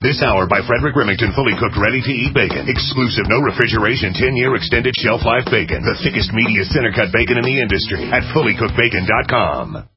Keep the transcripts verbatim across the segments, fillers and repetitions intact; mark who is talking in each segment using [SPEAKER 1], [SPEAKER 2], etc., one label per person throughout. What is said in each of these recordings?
[SPEAKER 1] This hour by Frederick Remington, fully cooked, ready-to-eat bacon. Exclusive, no refrigeration, ten-year extended shelf life bacon. The thickest, meatiest, center-cut bacon in the industry at fully cooked bacon dot com.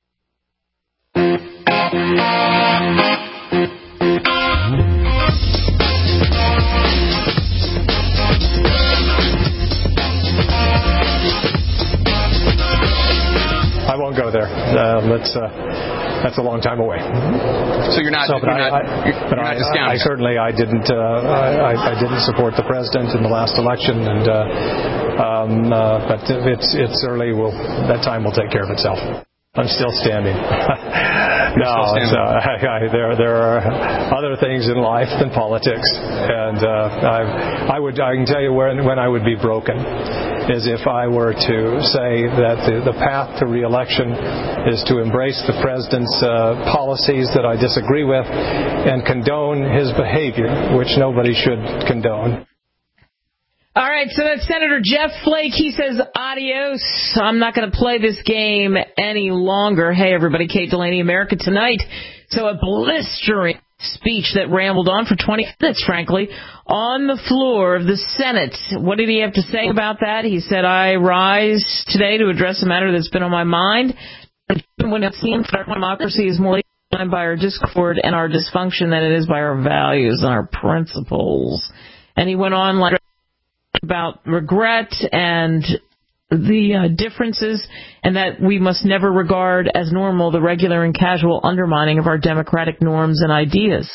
[SPEAKER 2] I won't go there. Uh, let's. Uh, that's a long time away.
[SPEAKER 3] So you're not.
[SPEAKER 2] So, but
[SPEAKER 3] you're
[SPEAKER 2] I,
[SPEAKER 3] not,
[SPEAKER 2] I,
[SPEAKER 3] you're,
[SPEAKER 2] but
[SPEAKER 3] you're
[SPEAKER 2] I,
[SPEAKER 3] not discounting.
[SPEAKER 2] I, I certainly I didn't. Uh, I, I didn't support the president in the last election, and uh, um, uh, but it's it's early. We'll, that time will take care of itself. I'm still standing. no,
[SPEAKER 3] still standing.
[SPEAKER 2] So, I, I, there there are other things in life than politics, and uh, I, I would I can tell you when when I would be broken is if I were to say that the, the path to re-election is to embrace the president's uh, policies that I disagree with and condone his behavior, which nobody should condone.
[SPEAKER 4] All right, so that's Senator Jeff Flake. He says, adios. I'm not going to play this game any longer. Hey, everybody, Kate Delaney, America Tonight. So a blistering speech that rambled on for twenty minutes, frankly, on the floor of the Senate. What did he have to say about that? He said, I rise today to address a matter that's been on my mind. When it seems that our democracy is more defined by our discord and our dysfunction than it is by our values and our principles. And he went on like about regret and the uh, differences, and that we must never regard as normal the regular and casual undermining of our democratic norms and ideas.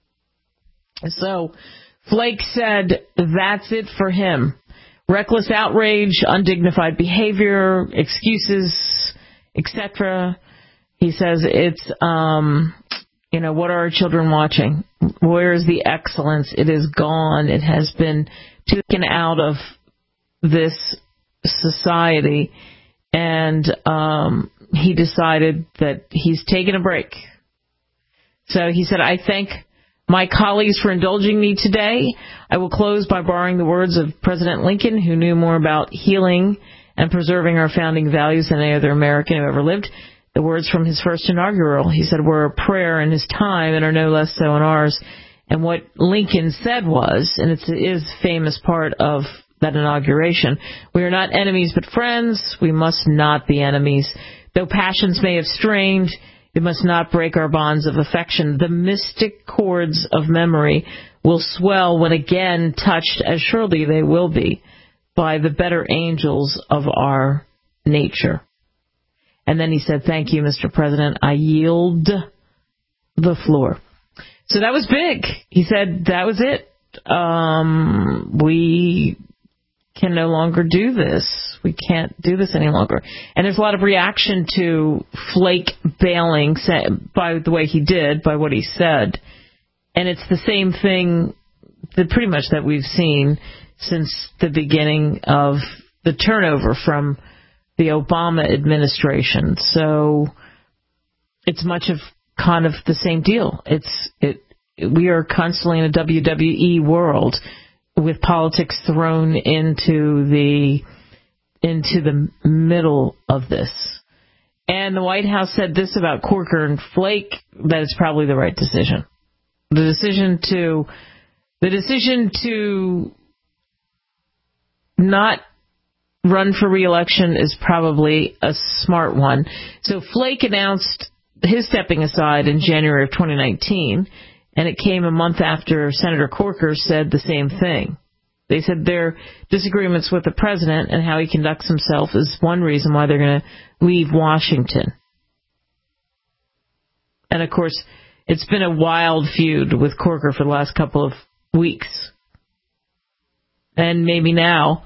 [SPEAKER 4] So Flake said that's it for him. Reckless outrage, undignified behavior, excuses, et cetera. He says it's, um, you know, what are our children watching? Where is the excellence? It is gone. It has been taken out of this society, and um, he decided that he's taking a break. So he said, I thank my colleagues for indulging me today. I will close by borrowing the words of President Lincoln, who knew more about healing and preserving our founding values than any other American who ever lived. The words from his first inaugural, he said, were a prayer in his time and are no less so in ours. And what Lincoln said was, and it's, it is a famous part of that inauguration, we are not enemies but friends. We must not be enemies. Though passions may have strained, it must not break our bonds of affection. The mystic chords of memory will swell when again touched, as surely they will be, by the better angels of our nature. And then he said, thank you, Mister President. I yield the floor. So that was big. He said that was it. Um, we can no longer do this. We can't do this any longer. And there's a lot of reaction to Flake bailing by the way he did, by what he said. And it's the same thing that pretty much that we've seen since the beginning of the turnover from the Obama administration. So it's much of kind of the same deal. It's it. We are constantly in a W W E world with politics thrown into the into the middle of this. And the White House said this about Corker and Flake, that it's probably the right decision. The decision to the decision to not run for re-election is probably a smart one. So Flake announced his stepping aside in January of twenty nineteen, and it came a month after Senator Corker said the same thing. They said their disagreements with the president and how he conducts himself is one reason why they're going to leave Washington. And, of course, it's been a wild feud with Corker for the last couple of weeks. And maybe now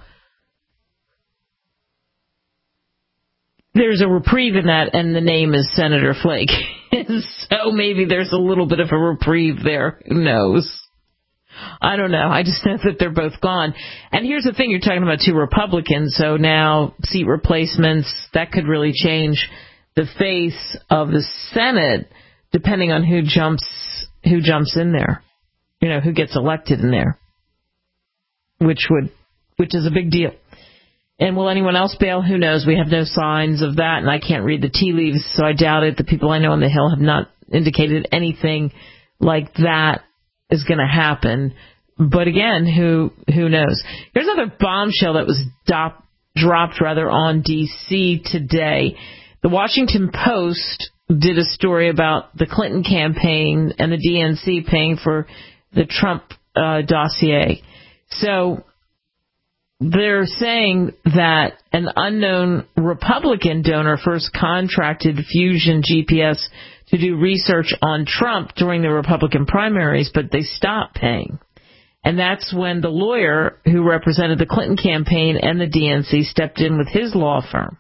[SPEAKER 4] there's a reprieve in that, and the name is Senator Flake. So maybe there's a little bit of a reprieve there. Who knows? I don't know. I just know that they're both gone. And here's the thing. You're talking about two Republicans, so now seat replacements, that could really change the face of the Senate depending on who jumps who jumps in there, you know, who gets elected in there, which would which is a big deal. And will anyone else bail? Who knows? We have no signs of that, and I can't read the tea leaves, so I doubt it. The people I know on the Hill have not indicated anything like that is going to happen. But again, who who knows? Here's another bombshell that was do- dropped rather on D C today. The Washington Post did a story about the Clinton campaign and the D N C paying for the Trump uh, dossier. So they're saying that an unknown Republican donor first contracted Fusion G P S to do research on Trump during the Republican primaries, but they stopped paying. And that's when the lawyer who represented the Clinton campaign and the D N C stepped in with his law firm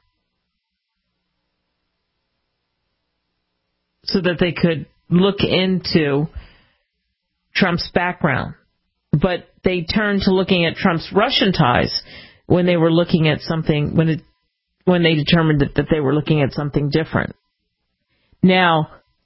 [SPEAKER 4] so that they could look into Trump's background. But they turned to looking at Trump's Russian ties when they were looking at something, when it, when they determined that, that they were looking at something different. Now,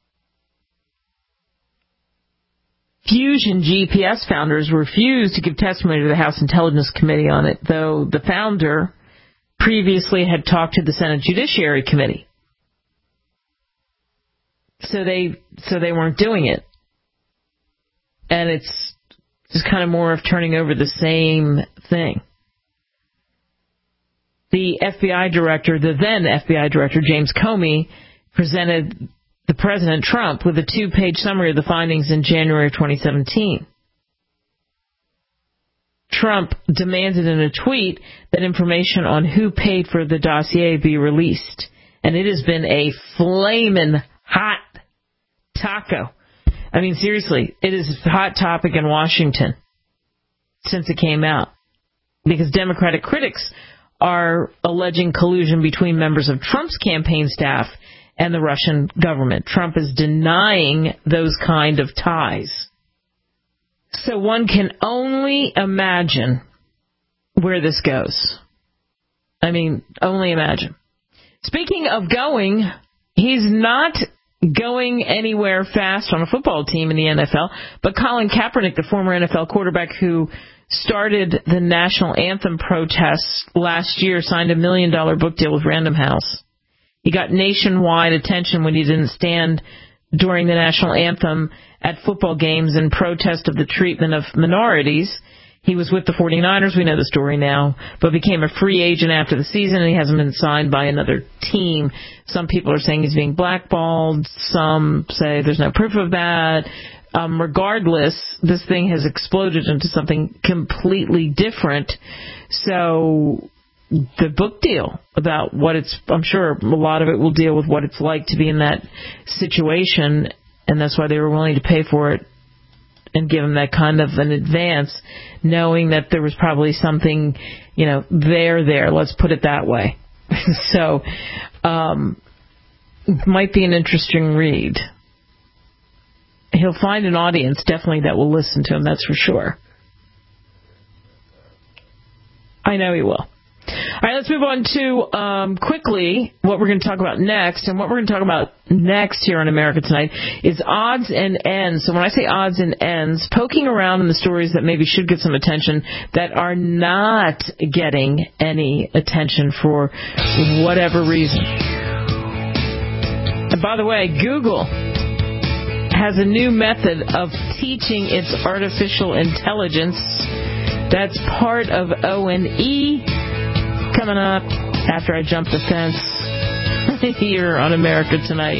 [SPEAKER 4] Fusion G P S founders refused to give testimony to the House Intelligence Committee on it, though the founder previously had talked to the Senate Judiciary Committee. So they so they weren't doing it. And it's just kind of more of turning over the same thing. The F B I director, the then F B I director, James Comey, presented the President Trump with a two-page summary of the findings in January of twenty seventeen. Trump demanded in a tweet that information on who paid for the dossier be released. And it has been a flamin' hot taco. I mean, seriously, it is a hot topic in Washington since it came out. Because Democratic critics are alleging collusion between members of Trump's campaign staff and the Russian government. Trump is denying those kind of ties. So one can only imagine where this goes. I mean, only imagine. Speaking of going, he's not going anywhere fast on a football team in the N F L, but Colin Kaepernick, the former N F L quarterback who started the national anthem protests last year, signed a million dollar book deal with Random House. He got nationwide attention when he didn't stand during the national anthem at football games in protest of the treatment of minorities. He was with the forty-niners, we know the story now, but became a free agent after the season, and he hasn't been signed by another team. Some people are saying he's being blackballed. Some say there's no proof of that. Um, regardless, this thing has exploded into something completely different. So the book deal about what it's, I'm sure a lot of it will deal with what it's like to be in that situation, and that's why they were willing to pay for it and give him that kind of an advance, knowing that there was probably something, you know, there, there, let's put it that way. So, um, might be an interesting read. He'll find an audience, definitely, that will listen to him, that's for sure. I know he will. All right, let's move on to, um, quickly, what we're going to talk about next. And what we're going to talk about next here on America Tonight is odds and ends. So when I say odds and ends, poking around in the stories that maybe should get some attention that are not getting any attention for whatever reason. And by the way, Google has a new method of teaching its artificial intelligence. That's part of O and E. Coming up after I jump the fence here on America Tonight.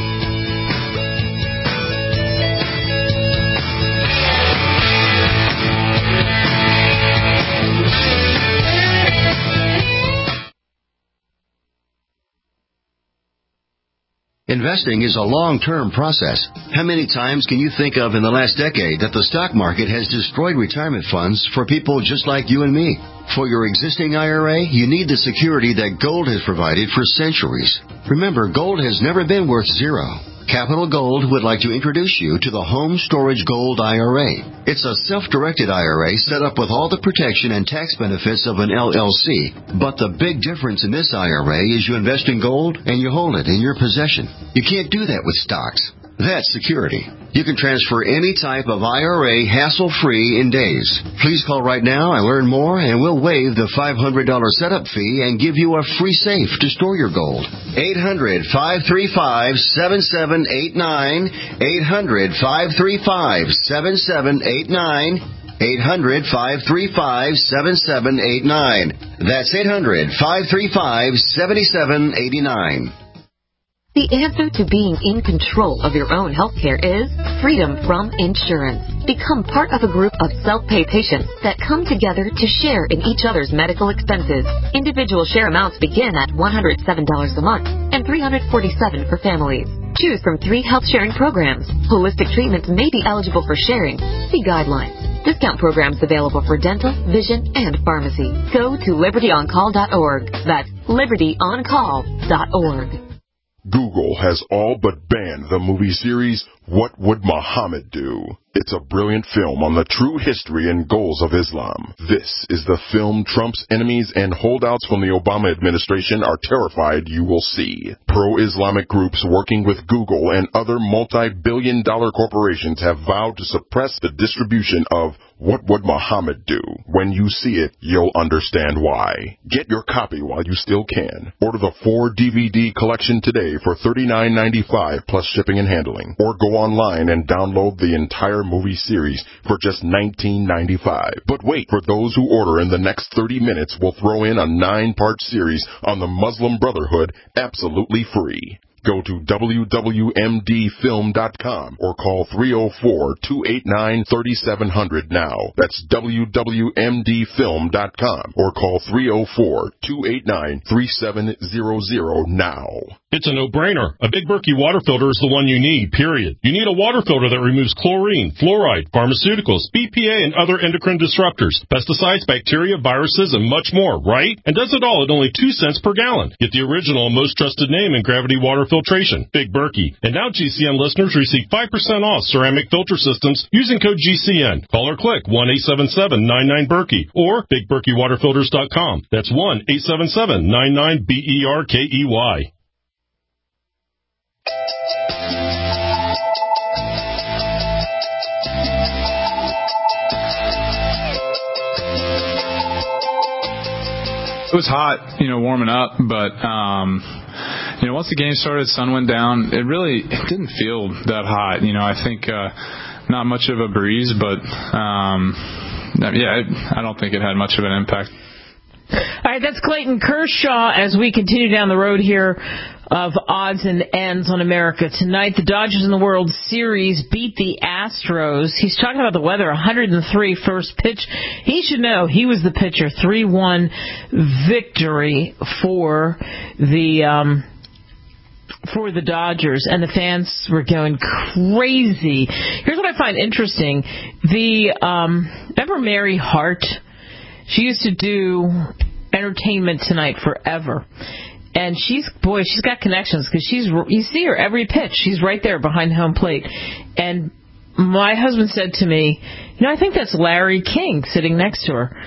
[SPEAKER 3] Investing is a long-term process. How many times can you think of in the last decade that the stock market has destroyed retirement funds for people just like you and me? For your existing I R A, you need the security that gold has provided for centuries. Remember, gold has never been worth zero. Capital Gold would like to introduce you to the Home Storage Gold I R A. It's a self-directed I R A set up with all the protection and tax benefits of an L L C. But the big difference in this I R A is you invest in gold and you hold it in your possession. You can't do that with stocks. That's security. You can transfer any type of I R A hassle-free in days. Please call right now and learn more, and we'll waive the five hundred dollars setup fee and give you a free safe to store your gold. eight hundred, five three five, seven seven eight nine. eight hundred, five three five, seven seven eight nine. eight hundred, five three five, seven seven eight nine. That's eight hundred, five three five, seven seven eight nine.
[SPEAKER 5] The answer to being in control of your own health care is freedom from insurance. Become part of a group of self-pay patients that come together to share in each other's medical expenses. Individual share amounts begin at one hundred seven dollars a month and three hundred forty-seven dollars for families. Choose from three health sharing programs. Holistic treatments may be eligible for sharing. See guidelines. Discount programs available for dental, vision, and pharmacy. Go to liberty on call dot org. That's liberty on call dot org.
[SPEAKER 6] Google has all but banned the movie series What Would Muhammad Do? It's a brilliant film on the true history and goals of Islam. This is the film Trump's enemies and holdouts from the Obama administration are terrified you will see. Pro-Islamic groups working with Google and other multi-billion dollar corporations have vowed to suppress the distribution of What Would Muhammad Do? When you see it, you'll understand why. Get your copy while you still can. Order the four D V D collection today for thirty-nine ninety-five plus shipping and handling. Or go online and download the entire movie series for just nineteen ninety-five. But wait, for those who order in the next thirty minutes, we'll throw in a nine-part series on the Muslim Brotherhood absolutely free. Go to w w m d film dot com or call three oh four, two eight nine, three seven zero zero now. That's w w m d film dot com or call three oh four, two eight nine, three seven zero zero now.
[SPEAKER 7] It's a no-brainer. A Big Berkey water filter is the one you need, period. You need a water filter that removes chlorine, fluoride, pharmaceuticals, B P A, and other endocrine disruptors, pesticides, bacteria, viruses, and much more, right? And does it all at only two cents per gallon. Get the original and most trusted name in gravity water filtration, Big Berkey. And now G C N listeners receive five percent off ceramic filter systems using code G C N. Call or click one eight seven seven, nine nine, Berkey or big berkey water filters dot com. That's one eight seven seven, nine nine, B E R K E Y.
[SPEAKER 8] It was hot, you know, warming up, but, um, you know, once the game started, sun went down, it really it didn't feel that hot. You know, I think uh, not much of a breeze, but, um, yeah, it, I don't think it had much of an impact.
[SPEAKER 4] All right, that's Clayton Kershaw as we continue down the road here of odds and ends on America tonight. The Dodgers in the World Series beat the Astros. He's talking about the weather, one hundred three first pitch. He should know he was the pitcher. three one victory for the um, for the Dodgers, and the fans were going crazy. Here's what I find interesting. The um, remember Mary Hart? She used to do Entertainment Tonight forever. And she's, boy, she's got connections because she's, you see her every pitch. She's right there behind home plate. And my husband said to me, you know, I think that's Larry King sitting next to her.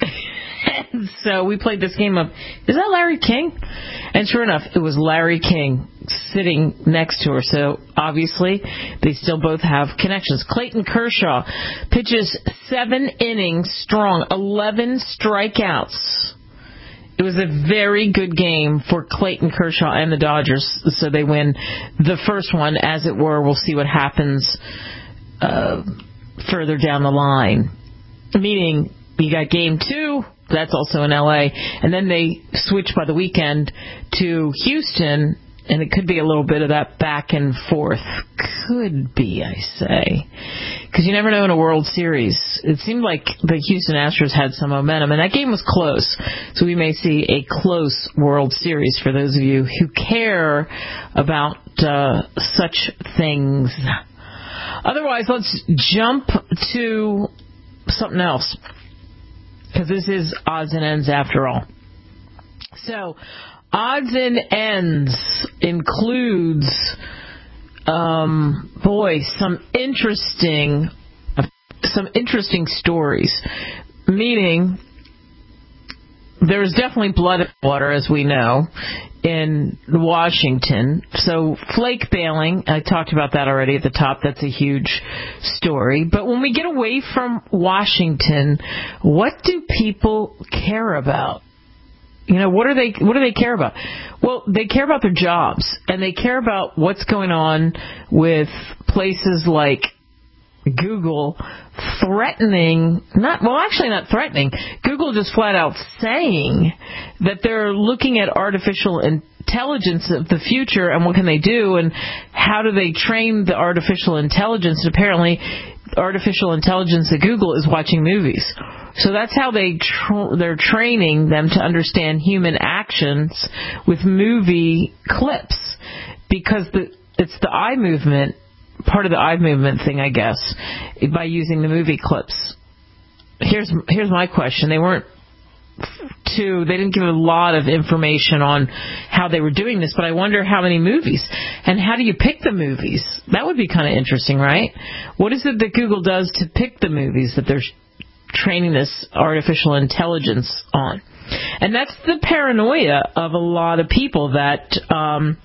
[SPEAKER 4] And so we played this game of, is that Larry King? And sure enough, it was Larry King sitting next to her. So obviously, they still both have connections. Clayton Kershaw pitches seven innings strong, eleven strikeouts. It was a very good game for Clayton Kershaw and the Dodgers, so they win the first one, as it were. We'll see what happens uh, further down the line. Meaning, you got game two, that's also in L A, and then they switch by the weekend to Houston, and it could be a little bit of that back and forth. Could be, I say. Because you never know in a World Series. It seemed like the Houston Astros had some momentum, and that game was close. So we may see a close World Series for those of you who care about uh, such things. Otherwise, let's jump to something else. Because this is odds and ends after all. So, odds and ends includes, um, boy, some interesting, some interesting stories. Meaning there's definitely blood in the water, as we know, in Washington. So flake bailing, I talked about that already at the top. That's a huge story. But when we get away from Washington, what do people care about? You know, what are they, what do they care about? Well, they care about their jobs, and they care about what's going on with places like Google threatening, not, well, actually not threatening, Google just flat out saying that they're looking at artificial intelligence of the future and what can they do and how do they train the artificial intelligence. And apparently artificial intelligence at Google is watching movies. So that's how they tr- they're training them to understand human actions with movie clips, because the it's the eye movement, part of the eye movement thing, I guess, by using the movie clips. Here's here's my question. They weren't too, they didn't give a lot of information on how they were doing this, but I wonder how many movies. And how do you pick the movies? That would be kind of interesting, right? What is it that Google does to pick the movies that they're training this artificial intelligence on? And that's the paranoia of a lot of people, that um,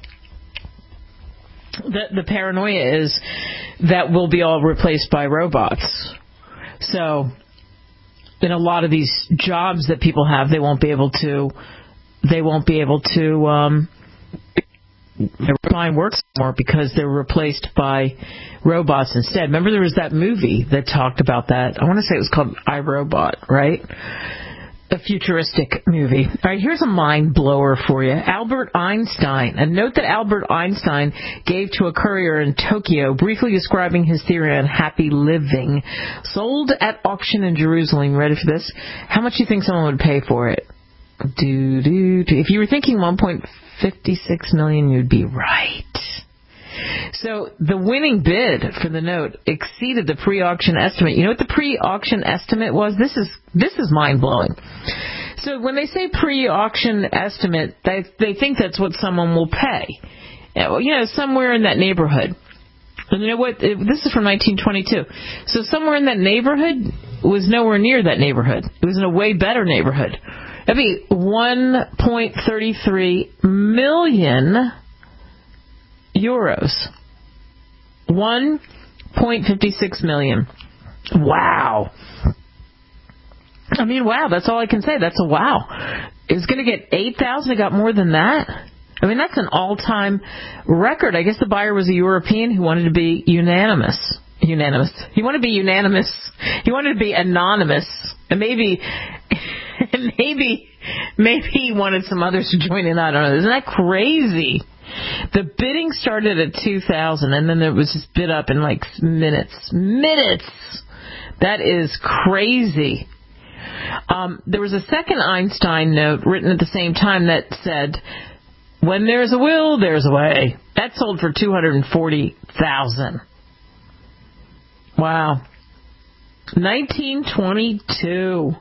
[SPEAKER 4] the, the paranoia is that we'll be all replaced by robots. So in a lot of these jobs that people have, they won't be able to, they won't be able to um, find work more because they're replaced by robots instead. Remember there was that movie that talked about that. I want to say it was called iRobot, right? A futuristic movie. All right, here's a mind blower for you. Albert Einstein. A note that Albert Einstein gave to a courier in Tokyo, briefly describing his theory on happy living, sold at auction in Jerusalem. Ready for this? How much do you think someone would pay for it? Do, do, do. If you were thinking one point five six million dollars, you'd be right. So the winning bid for the note exceeded the pre-auction estimate. You know what the pre-auction estimate was? This is this is mind-blowing. So when they say pre-auction estimate, they they think that's what someone will pay. You know, somewhere in that neighborhood. And you know what? This is from nineteen twenty-two. So somewhere in that neighborhood was nowhere near that neighborhood. It was in a way better neighborhood. That'd be one point three three million euros. one point five six million. Wow. I mean, wow, that's all I can say. That's a wow. It was going to get eight thousand. It got more than that. I mean, that's an all-time record. I guess the buyer was a European who wanted to be unanimous. Unanimous. He wanted to be unanimous. He wanted to be anonymous. And maybe, maybe, maybe he wanted some others to join in. I don't know. Isn't that crazy? The bidding started at two thousand, and then it was just bid up in like minutes. Minutes! That is crazy. Um, there was a second Einstein note written at the same time that said, when there's a will, there's a way. That sold for two hundred forty thousand dollars. Wow. nineteen twenty-two.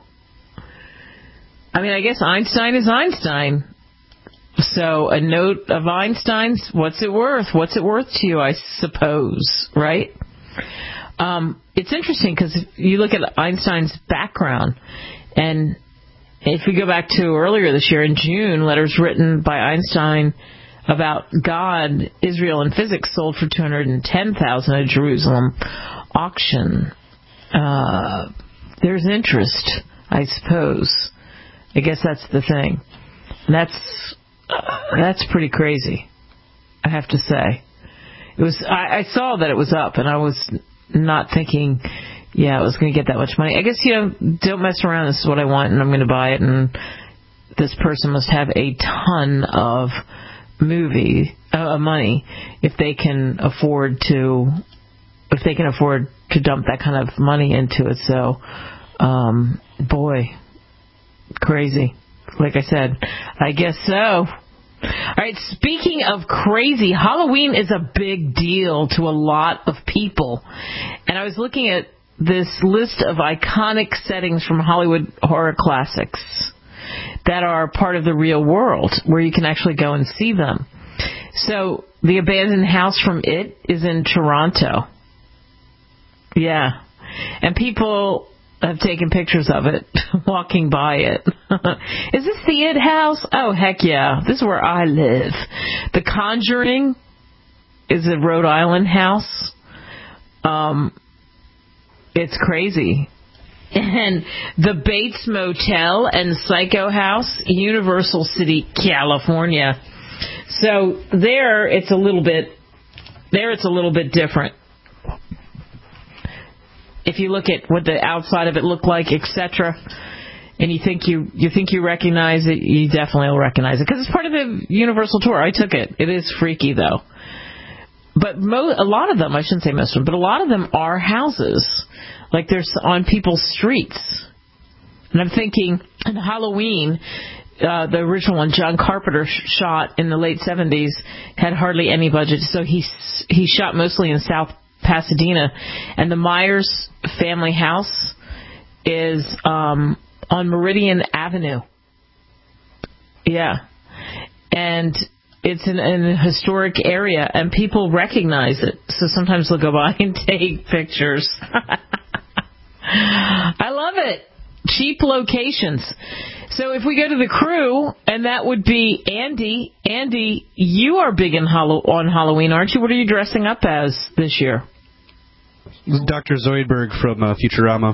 [SPEAKER 4] I mean, I guess Einstein is Einstein. So a note of Einstein's, what's it worth? What's it worth to you, I suppose, right? Um, it's interesting because if you look at Einstein's background, and if we go back to earlier this year in June, letters written by Einstein about God, Israel, and physics sold for two hundred ten thousand dollars at a Jerusalem auction. Uh, there's interest, I suppose. I guess that's the thing. And that's uh, that's pretty crazy, I have to say. It was. I, I saw that it was up, and I was not thinking, yeah, it was going to get that much money. I guess, you know, don't mess around. This is what I want, and I'm going to buy it. And this person must have a ton of movie uh, money if they can afford to, if they can afford to dump that kind of money into it. So, um, boy, crazy. Like I said, I guess so. All right, speaking of crazy, Halloween is a big deal to a lot of people. And I was looking at this list of iconic settings from Hollywood horror classics that are part of the real world, where you can actually go and see them. So, the abandoned house from It is in Toronto. Yeah. And people I've taken pictures of it, walking by it. Is this the It House? Oh, heck yeah. This is where I live. The Conjuring is a Rhode Island house. Um, it's crazy. And the Bates Motel and Psycho House, Universal City, California. So there, it's a little bit, there it's a little bit different. If you look at what the outside of it looked like, et cetera, and you think you you think you recognize it, you definitely will recognize it because it's part of the Universal tour. I took it. It is freaky though. But mo- a lot of them, I shouldn't say most of them, but a lot of them are houses, like they're on people's streets. And I'm thinking, in Halloween, uh, the original one, John Carpenter sh- shot in the late seventies, had hardly any budget, so he he shot mostly in South Pasadena, and the Myers family house is um, on Meridian Avenue. Yeah, and it's in, in a historic area, and people recognize it. So sometimes they'll go by and take pictures. I love it. Cheap locations. So if we go to the crew, and that would be Andy. Andy, you are big in Hallow- on Halloween, aren't you? What are you dressing up as this year?
[SPEAKER 9] Doctor Zoidberg from uh, Futurama.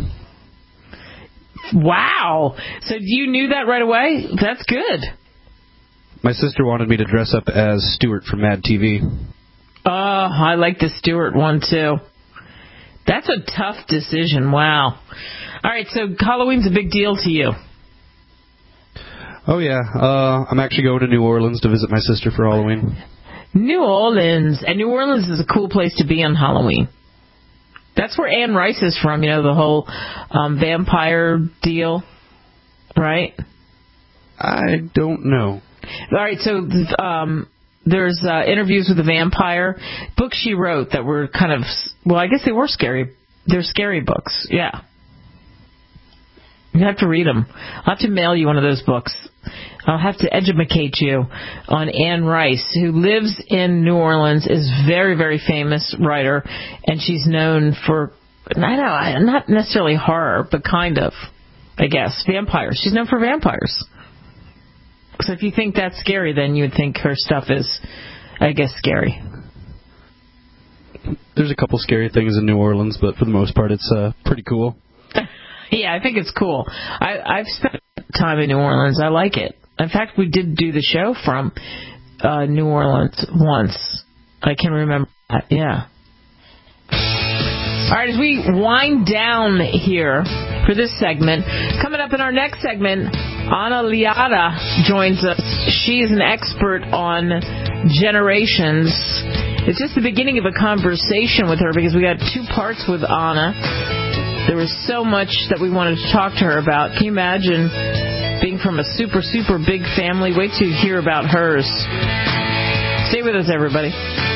[SPEAKER 4] Wow. So you knew that right away? That's good.
[SPEAKER 9] My sister wanted me to dress up as Stuart from Mad T V.
[SPEAKER 4] Oh, I like the Stuart one, too. That's a tough decision. Wow. All right, so Halloween's a big deal to you.
[SPEAKER 9] Oh, yeah. Uh, I'm actually going to New Orleans to visit my sister for Halloween.
[SPEAKER 4] New Orleans. And New Orleans is a cool place to be on Halloween. That's where Anne Rice is from, you know, the whole um, vampire deal, right?
[SPEAKER 9] I don't know.
[SPEAKER 4] All right, so um, there's uh, interviews with the vampire, books she wrote that were kind of, well, I guess they were scary. They're scary books, yeah. You have to read them. I'll have to mail you one of those books. I'll have to educate you on Anne Rice, who lives in New Orleans, is a very, very famous writer, and she's known for, I don't know, not necessarily horror, but kind of, I guess, vampires. She's known for vampires. So if you think that's scary, then you would think her stuff is, I guess, scary.
[SPEAKER 9] There's a couple scary things in New Orleans, but for the most part, it's uh, pretty cool.
[SPEAKER 4] Yeah, I think it's cool. I, I've spent time in New Orleans. I like it. In fact, we did do the show from uh, New Orleans once. I can remember that, yeah. All right, as we wind down here for this segment, coming up in our next segment, Ana Liada joins us. She is an expert on generations. It's just the beginning of a conversation with her because we got two parts with Ana. There was so much that we wanted to talk to her about. Can you imagine being from a super, super big family? Wait till you hear about hers. Stay with us, everybody.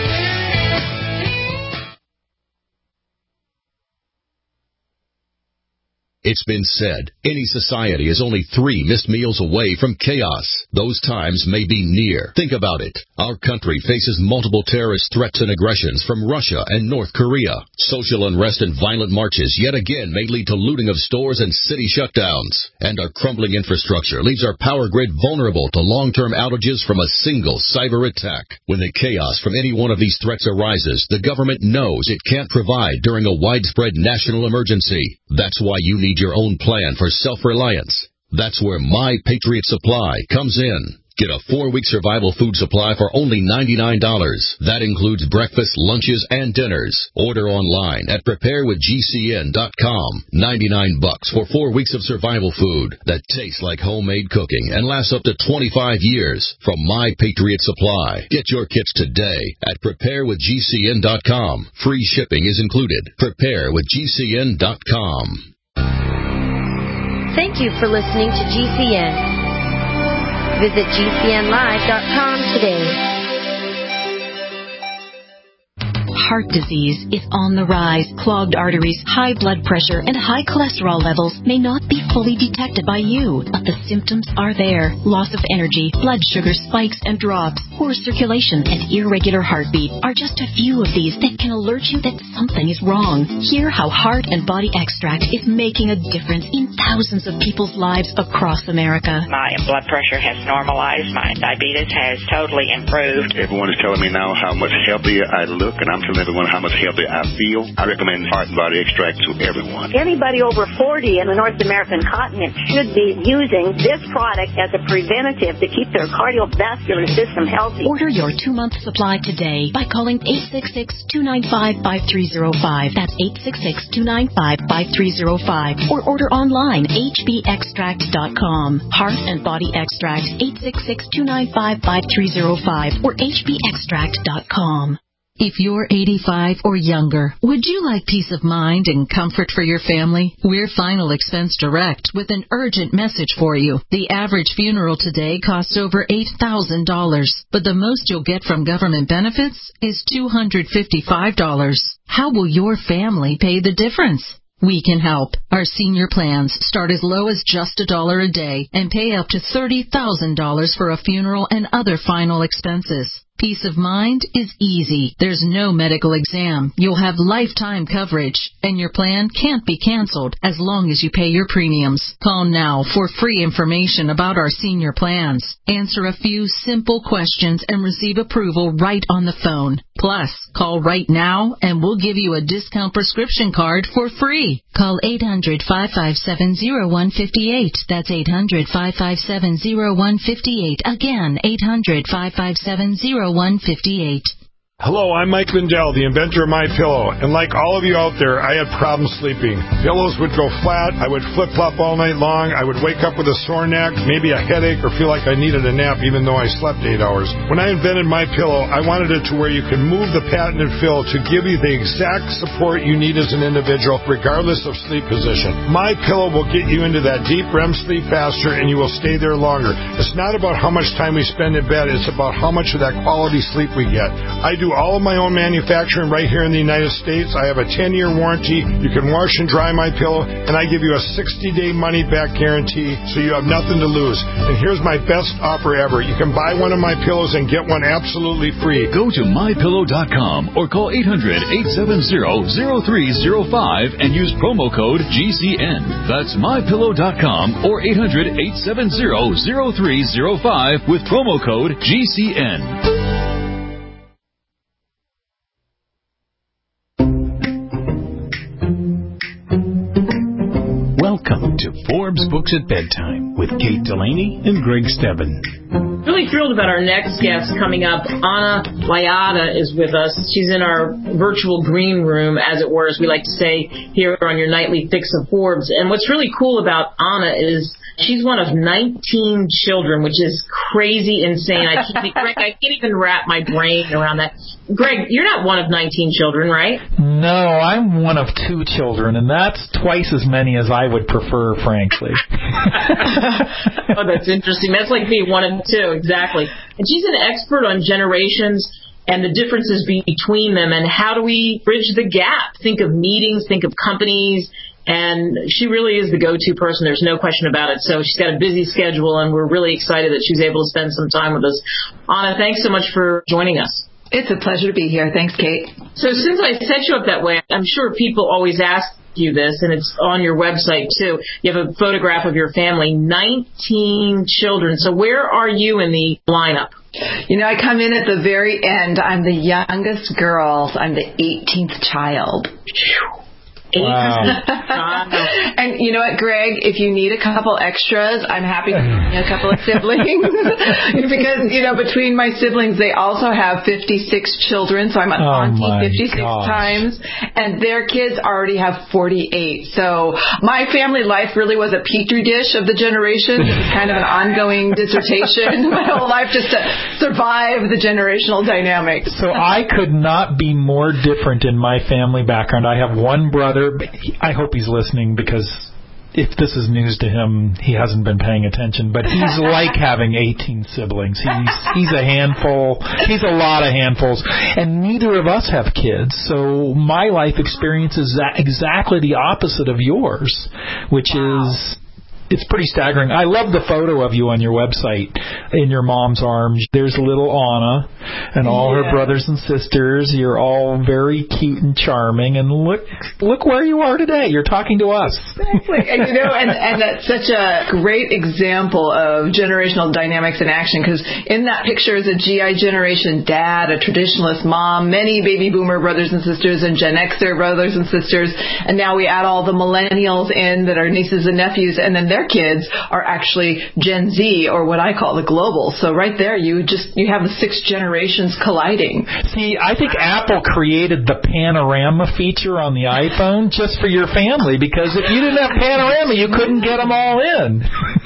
[SPEAKER 10] It's been said, any society is only three missed meals away from chaos. Those times may be near. Think about it. Our country faces multiple terrorist threats and aggressions from Russia and North Korea. Social unrest and violent marches yet again may lead to looting of stores and city shutdowns. And our crumbling infrastructure leaves our power grid vulnerable to long-term outages from a single cyber attack. When the chaos from any one of these threats arises, the government knows it can't provide during a widespread national emergency. That's why you need your own plan for self-reliance. That's where My Patriot Supply comes in. Get a four-week survival food supply for only ninety-nine dollars. That includes breakfast, lunches, and dinners. Order online at prepare with G C N dot com. ninety-nine bucks for four weeks of survival food that tastes like homemade cooking and lasts up to twenty-five years from My Patriot Supply. Get your kits today at prepare with G C N dot com. Free shipping is included. prepare with G C N dot com.
[SPEAKER 11] Thank you for listening to G C N. Visit G C N live dot com today.
[SPEAKER 12] heart disease is on the rise. Clogged arteries, high blood pressure, and high cholesterol levels may not be fully detected by you, but the symptoms are there. Loss of energy, blood sugar spikes and drops, poor circulation, and irregular heartbeat are just a few of these that can alert you that something is wrong. Hear how Heart and Body Extract is making a difference in thousands of people's lives across America.
[SPEAKER 13] My blood pressure has normalized. My diabetes has totally improved.
[SPEAKER 14] Everyone is telling me now how much healthier I look, and I'm telling everyone how much healthier I feel. I recommend Heart and Body Extract to everyone.
[SPEAKER 15] Anybody over forty in the North American continent should be using this product as a preventative to keep their cardiovascular system healthy.
[SPEAKER 12] Order your two-month supply today by calling eight six six, two nine five, five three zero five. That's eight six six, two nine five, five three zero five. Or order online, h b extract dot com. Heart and Body Extract, eight six six, two nine five, five three zero five or h b extract dot com. If you're eighty-five or younger, would you like peace of mind and comfort for your family? We're Final Expense Direct with an urgent message for you. The average funeral today costs over eight thousand dollars, but the most you'll get from government benefits is two hundred fifty-five dollars. How will your family pay the difference? We can help. Our senior plans start as low as just a dollar a day and pay up to thirty thousand dollars for a funeral and other final expenses. Peace of mind is easy. There's no medical exam. You'll have lifetime coverage, and your plan can't be canceled as long as you pay your premiums. Call now for free information about our senior plans. Answer a few simple questions and receive approval right on the phone. Plus, call right now and we'll give you a discount prescription card for free. Call eight hundred, five five seven, zero one five eight. That's eight hundred, five five seven, zero one five eight. Again, eight hundred, five five seven, zero one five eight.
[SPEAKER 16] Hello, I'm Mike Lindell, the inventor of MyPillow, and like all of you out there, I had problems sleeping. Pillows would go flat, I would flip-flop all night long, I would wake up with a sore neck, maybe a headache, or feel like I needed a nap even though I slept eight hours. When I invented MyPillow, I wanted it to where you can move the patented fill to give you the exact support you need as an individual, regardless of sleep position. MyPillow will get you into that deep R E M sleep faster, and you will stay there longer. It's not about how much time we spend in bed, it's about how much of that quality sleep we get. I do all of my own manufacturing right here in the United States. I have a ten-year warranty. You can wash and dry my pillow, and I give you a sixty-day money-back guarantee, so you have nothing to lose. And here's my best offer ever. You can buy one of my pillows and get one absolutely free.
[SPEAKER 17] Go to my pillow dot com or call eight hundred, eight seven zero, zero three zero five and use promo code G C N. That's my pillow dot com or eight hundred, eight seven zero, zero three zero five with promo code G C N.
[SPEAKER 18] Welcome to Forbes Books at Bedtime with Kate Delaney and Greg Stebbin.
[SPEAKER 4] Really thrilled about our next guest coming up. Anna Lyada is with us. She's in our virtual green room, as it were, as we like to say here on your nightly fix of Forbes. And what's really cool about Anna is she's one of nineteen children, which is crazy insane. I can't, Greg, I can't even wrap my brain around that. Greg, you're not one of nineteen children, right?
[SPEAKER 19] No, I'm one of two children, and that's twice as many as I would prefer, frankly.
[SPEAKER 4] Oh, that's interesting. That's like me, one of two, exactly. And she's an expert on generations and the differences between them, and how do we bridge the gap? Think of meetings, think of companies, and she really is the go-to person. There's no question about it. So she's got a busy schedule, and we're really excited that she's able to spend some time with us. Anna, thanks so much for joining us.
[SPEAKER 20] It's a pleasure to be here. Thanks, Kate.
[SPEAKER 4] So since I set you up that way, I'm sure people always ask you this, and it's on your website, too. You have a photograph of your family, nineteen children. So where are you in the lineup?
[SPEAKER 20] You know, I come in at the very end. I'm the youngest girl. I'm the eighteenth child.
[SPEAKER 19] Wow.
[SPEAKER 20] And you know what, Greg, if you need a couple extras, I'm happy to give you a couple of siblings. Because, you know, between my siblings, they also have fifty-six children, so I'm an
[SPEAKER 19] oh
[SPEAKER 20] auntie fifty-six
[SPEAKER 19] gosh.
[SPEAKER 20] times, and their kids already have forty-eight. So my family life really was a petri dish of the generations. It was kind of an ongoing dissertation my whole life just to survive the generational dynamics.
[SPEAKER 19] So I could not be more different in my family background. I have one brother. I hope he's listening because if this is news to him, he hasn't been paying attention, but he's like having eighteen siblings. He's he's a handful. He's a lot of handfuls. And neither of us have kids, so my life experience is that exactly the opposite of yours, which wow. is... It's pretty staggering. I love the photo of you on your website in your mom's arms. There's little Anna and all yeah. her brothers and sisters. You're all very cute and charming. And look look where you are today. You're talking to us.
[SPEAKER 20] Exactly. And, you know, and, and that's such a great example of generational dynamics in action, because in that picture is a G I generation dad, a traditionalist mom, many baby boomer brothers and sisters, and Gen Xer brothers and sisters. And now we add all the millennials in that are nieces and nephews, and then their kids are actually Gen Z, or what I call the global. So right there, you just you have the six generations colliding.
[SPEAKER 19] See, I think Apple created the panorama feature on the iPhone just for your family, because if you didn't have panorama, you couldn't get them all in.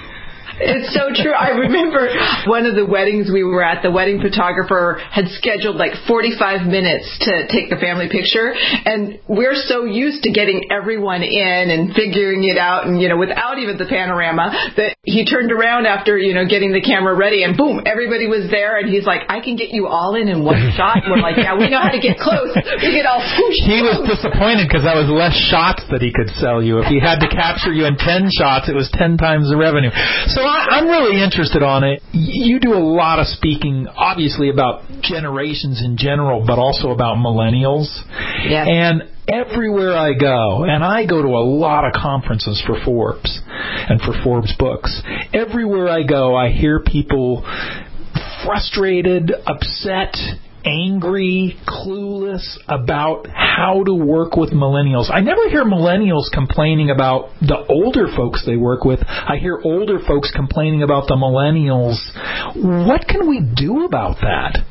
[SPEAKER 20] It's so true. I remember one of the weddings we were at, the wedding photographer had scheduled like forty-five minutes to take the family picture, and we're so used to getting everyone in and figuring it out, and, you know, without even the panorama, that he turned around after, you know, getting the camera ready, and boom, everybody was there, and he's like, I can get you all in in one shot. And we're like, yeah, we know how to get close. We get all swoosh.
[SPEAKER 19] He was disappointed because that was less shots that he could sell you. If he had to capture you in ten shots, it was ten times the revenue. So I'm really interested on it. You do a lot of speaking, obviously, about generations in general, but also about millennials.
[SPEAKER 20] Yes.
[SPEAKER 19] And everywhere I go, and I go to a lot of conferences for Forbes and for Forbes books, everywhere I go, I hear people frustrated, upset, angry, clueless about how to work with millennials. I never hear millennials complaining about the older folks they work with. I hear older folks complaining about the millennials. What can we do about that?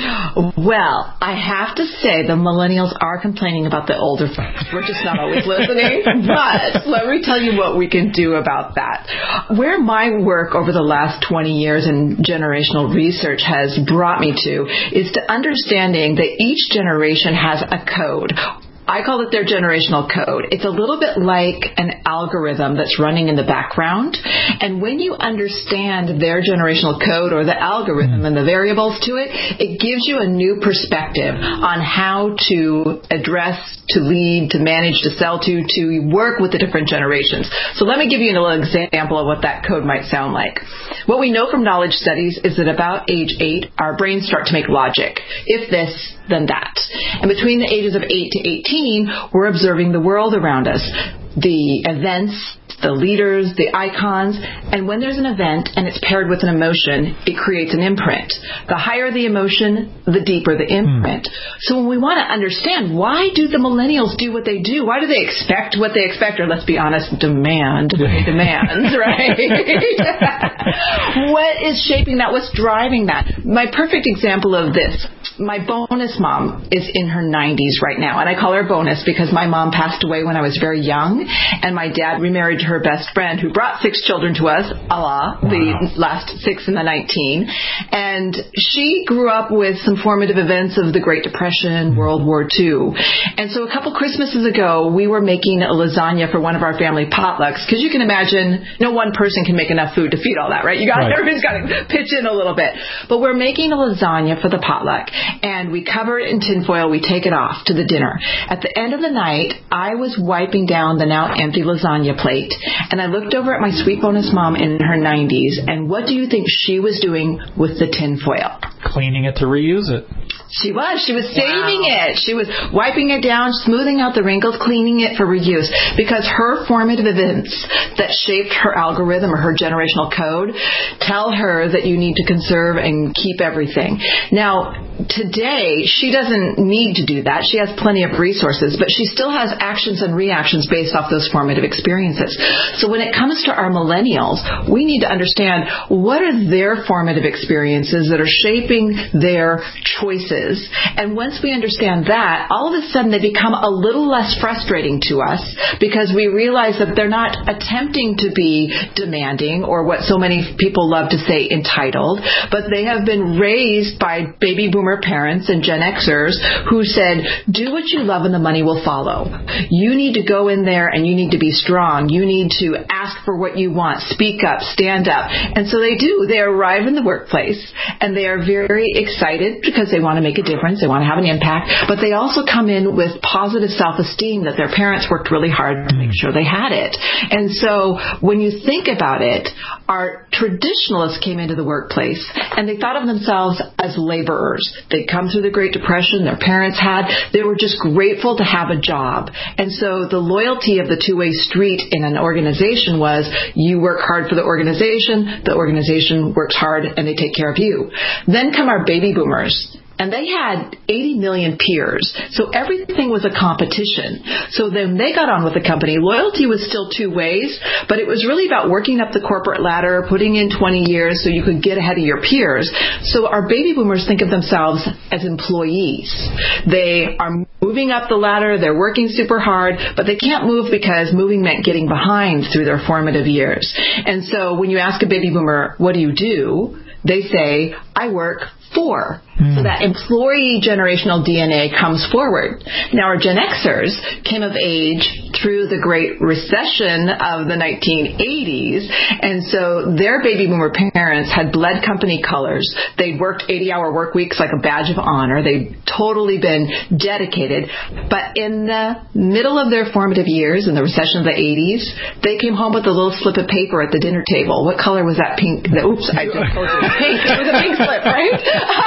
[SPEAKER 20] Well, I have to say the millennials are complaining about the older folks. We're just not always listening. But let me tell you what we can do about that. Where my work over the last twenty years in generational research has brought me to is to understanding that each generation has a code. I call it their generational code. It's a little bit like an algorithm that's running in the background. And when you understand their generational code or the algorithm and the variables to it, it gives you a new perspective on how to address, to lead, to manage, to sell to, to work with the different generations. So let me give you a little example of what that code might sound like. What we know from knowledge studies is that about age eight, our brains start to make logic. If this, then that. And between the ages of eight to eighteen, we're observing the world around us, the events, the leaders, the icons, and when there's an event and it's paired with an emotion, it creates an imprint. The higher the emotion, the deeper the imprint. Mm. So when we want to understand, why do the millennials do what they do? Why do they expect what they expect, or let's be honest, demand what they demand, right? What is shaping that? What's driving that? My perfect example of this, my bonus mom is in her nineties right now, and I call her bonus because my mom passed away when I was very young, and my dad remarried her best friend who brought six children to us, Allah, wow. the last six in the nineteen. And she grew up with some formative events of the Great Depression, World War Two. And so a couple Christmases ago, we were making a lasagna for one of our family potlucks, because you can imagine no one person can make enough food to feed all that, right? You got right. Everybody's got to pitch in a little bit. But we're making a lasagna for the potluck, and we cover it in tinfoil. We take it off to the dinner. At the end of the night, I was wiping down the now empty lasagna plate, and I looked over at my sweet bonus mom in her nineties, and what do you think she was doing with the tinfoil?
[SPEAKER 19] Cleaning it to reuse it.
[SPEAKER 20] She was. She was saving wow. it. She was wiping it down, smoothing out the wrinkles, cleaning it for reuse, because her formative events that shaped her algorithm or her generational code tell her that you need to conserve and keep everything. Now, today, she doesn't need to do that. She has plenty of resources, but she still has actions and reactions based off those formative experiences. So when it comes to our millennials, we need to understand what are their formative experiences that are shaping their choices. And once we understand that, all of a sudden they become a little less frustrating to us, because we realize that they're not attempting to be demanding or what so many people love to say entitled, but they have been raised by baby boomers boomer parents and Gen Xers who said, do what you love and the money will follow. You need to go in there and you need to be strong. You need to ask for what you want, speak up, stand up. And so they do. They arrive in the workplace and they are very excited because they want to make a difference. They want to have an impact, but they also come in with positive self-esteem that their parents worked really hard to make sure they had it. And so when you think about it, our traditionalists came into the workplace and they thought of themselves as laborers. They'd come through the Great Depression, their parents had, they were just grateful to have a job. And so the loyalty of the two-way street in an organization was you work hard for the organization, the organization works hard and they take care of you. Then come our baby boomers. And they had eighty million peers. So everything was a competition. So then they got on with the company. Loyalty was still two ways, but it was really about working up the corporate ladder, putting in twenty years so you could get ahead of your peers. So our baby boomers think of themselves as employees. They are moving up the ladder. They're working super hard, but they can't move because moving meant getting behind through their formative years. And so when you ask a baby boomer, what do you do? They say, I work for. Mm. So that employee generational D N A comes forward. Now, our Gen Xers came of age through the Great Recession of the nineteen eighties, and so their baby boomer parents had bled company colors. They'd worked eighty-hour work weeks like a badge of honor. They'd totally been dedicated. But in the middle of their formative years, in the recession of the eighties, they came home with a little slip of paper at the dinner table. What color was that pink? Oops, I just told you. Pink. It was a pink slip, right?